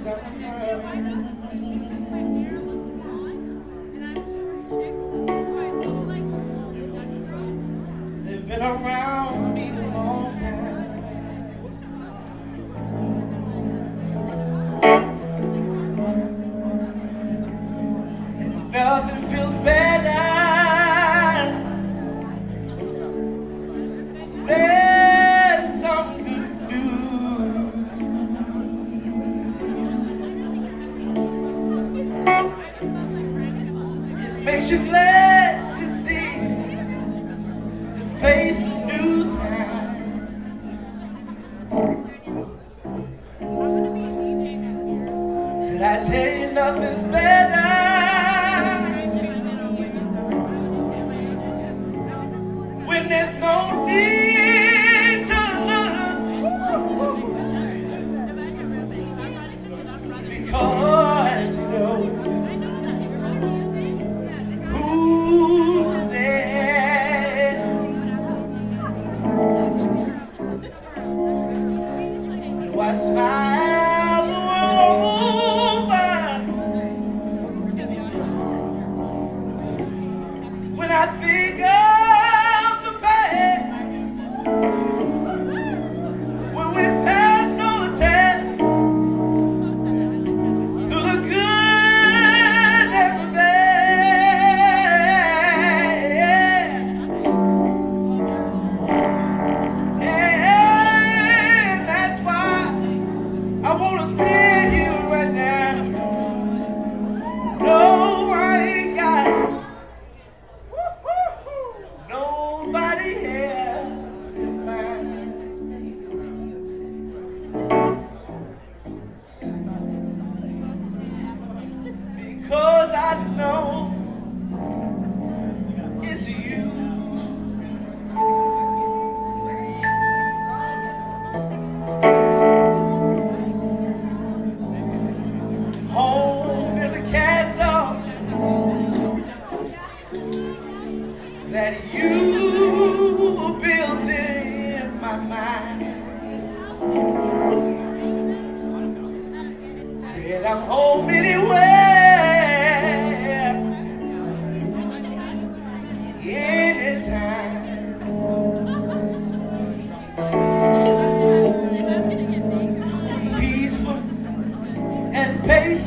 They've been around me a long time. And nothing feels better than something new. It makes you glad to see, to face the new time. Said I tell you nothing's better when there's no need to look, because you know who's there. Do I smile over when I think of the past, when we passed all the tests, through the good and the bad, and that's why I want to tell you right now, no, I ain't got nobody else in mind, because I know it's you. Home is a castle that you built in my mind. Said I'm home anywhere, anytime. Peaceful and patient